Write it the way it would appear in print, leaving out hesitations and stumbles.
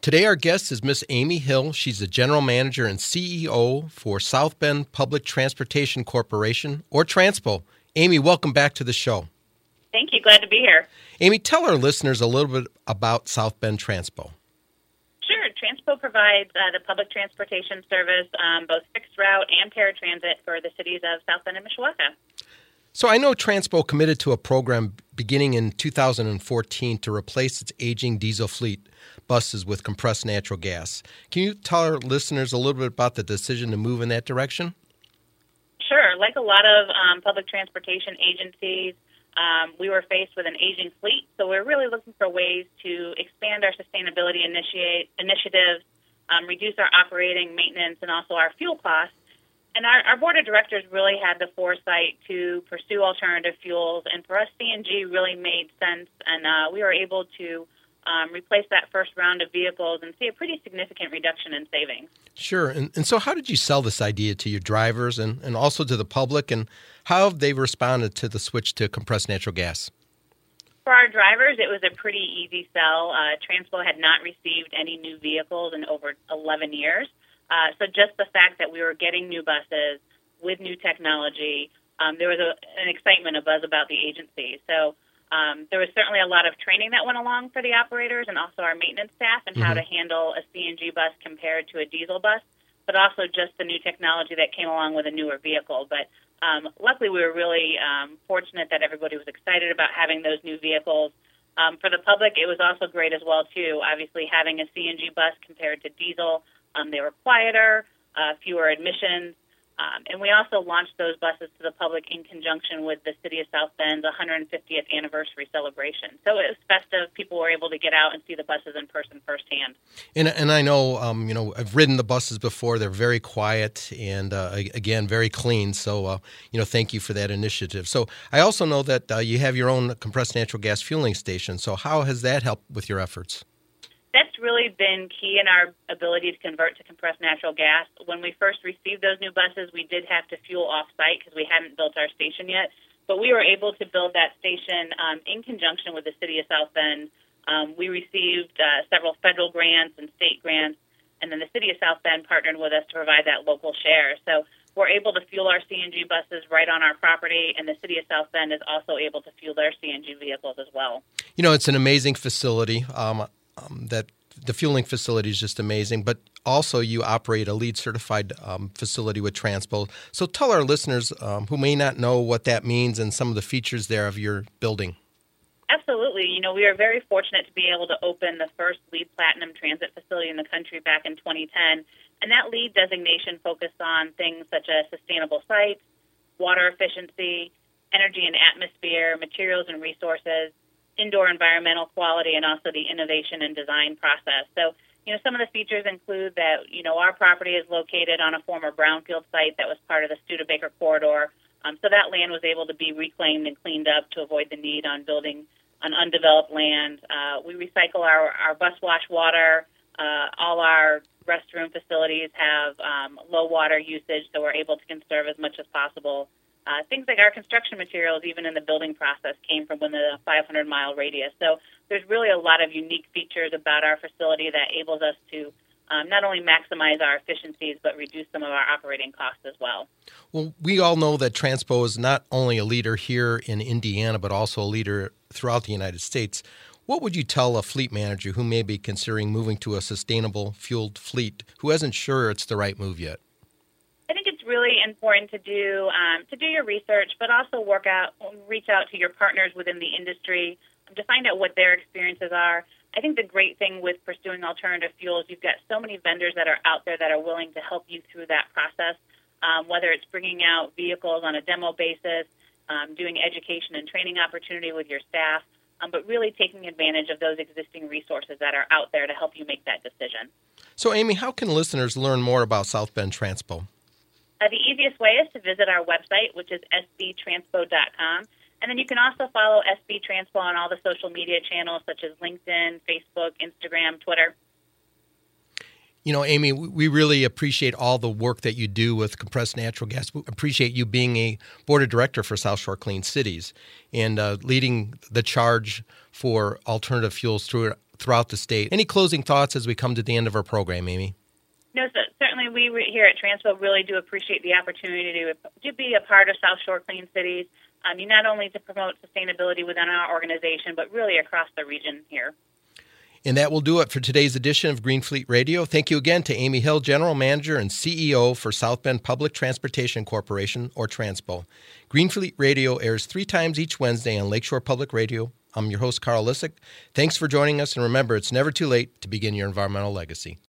Today our guest is Miss Amy Hill. She's the General Manager and CEO for South Bend Public Transportation Corporation, or Transpo. Amy, welcome back to the show. Thank you. Glad to be here. Amy, tell our listeners a little bit about South Bend Transpo. Sure. Transpo provides the public transportation service, both fixed route and paratransit for the cities of South Bend and Mishawaka. So I know Transpo committed to a program beginning in 2014 to replace its aging diesel fleet buses with compressed natural gas. Can you tell our listeners a little bit about the decision to move in that direction? Sure. Like a lot of public transportation agencies, we were faced with an aging fleet, so we're really looking for ways to expand our sustainability initiatives, reduce our operating, maintenance, and also our fuel costs. And our board of directors really had the foresight to pursue alternative fuels, and for us, CNG really made sense, and we were able to replace that first round of vehicles and see a pretty significant reduction in savings. Sure. And so how did you sell this idea to your drivers and also to the public, and how have they responded to the switch to compressed natural gas? For our drivers, it was a pretty easy sell. Transpo had not received any new vehicles in over 11 years. So just the fact that we were getting new buses with new technology, there was an excitement, a buzz about the agency. So there was certainly a lot of training that went along for the operators and also our maintenance staff and how to handle a CNG bus compared to a diesel bus, but also just the new technology that came along with a newer vehicle. But luckily, we were really fortunate that everybody was excited about having those new vehicles. For the public, it was also great as well, too. Obviously, having a CNG bus compared to diesel, they were quieter, fewer admissions, and we also launched those buses to the public in conjunction with the City of South Bend's 150th anniversary celebration. So it was festive. People were able to get out and see the buses in person firsthand. And I know, I've ridden the buses before. They're very quiet and, again, very clean. So, thank you for that initiative. So I also know that you have your own compressed natural gas fueling station. So how has that helped with your efforts? That's really been key in our ability to convert to compressed natural gas. When we first received those new buses, we did have to fuel off-site because we hadn't built our station yet. But we were able to build that station in conjunction with the City of South Bend. We received several federal grants and state grants, and then the City of South Bend partnered with us to provide that local share. So we're able to fuel our CNG buses right on our property, and the City of South Bend is also able to fuel their CNG vehicles as well. It's an amazing facility. That the fueling facility is just amazing, but also you operate a LEED certified facility with Transpo. So tell our listeners who may not know what that means and some of the features there of your building. Absolutely. We are very fortunate to be able to open the first LEED Platinum transit facility in the country back in 2010. And that LEED designation focused on things such as sustainable sites, water efficiency, energy and atmosphere, materials and resources, indoor environmental quality, and also the innovation and design process. So, some of the features include that, our property is located on a former brownfield site that was part of the Studebaker corridor. So that land was able to be reclaimed and cleaned up to avoid the need on building on undeveloped land. We recycle our bus wash water. All our restroom facilities have low water usage, so we're able to conserve as much as possible. Things like our construction materials, even in the building process, came from within a 500-mile radius. So there's really a lot of unique features about our facility that enables us to not only maximize our efficiencies, but reduce some of our operating costs as well. Well, we all know that Transpo is not only a leader here in Indiana, but also a leader throughout the United States. What would you tell a fleet manager who may be considering moving to a sustainable fueled fleet who isn't sure it's the right move yet? Really important to do your research, but also reach out to your partners within the industry to find out what their experiences are. I think the great thing with pursuing alternative fuels, you've got so many vendors that are out there that are willing to help you through that process, whether it's bringing out vehicles on a demo basis, doing education and training opportunity with your staff, but really taking advantage of those existing resources that are out there to help you make that decision. So, Amy, how can listeners learn more about South Bend Transpo? The easiest way is to visit our website, which is sbtranspo.com. And then you can also follow SB Transpo on all the social media channels such as LinkedIn, Facebook, Instagram, Twitter. Amy, we really appreciate all the work that you do with compressed natural gas. We appreciate you being a board of director for South Shore Clean Cities and leading the charge for alternative fuels throughout throughout the state. Any closing thoughts as we come to the end of our program, Amy? No, so certainly we here at Transpo really do appreciate the opportunity to be a part of South Shore Clean Cities, not only to promote sustainability within our organization, but really across the region here. And that will do it for today's edition of Green Fleet Radio. Thank you again to Amy Hill, General Manager and CEO for South Bend Public Transportation Corporation, or Transpo. Green Fleet Radio airs 3 times each Wednesday on Lakeshore Public Radio. I'm your host, Carl Lissick. Thanks for joining us, and remember, it's never too late to begin your environmental legacy.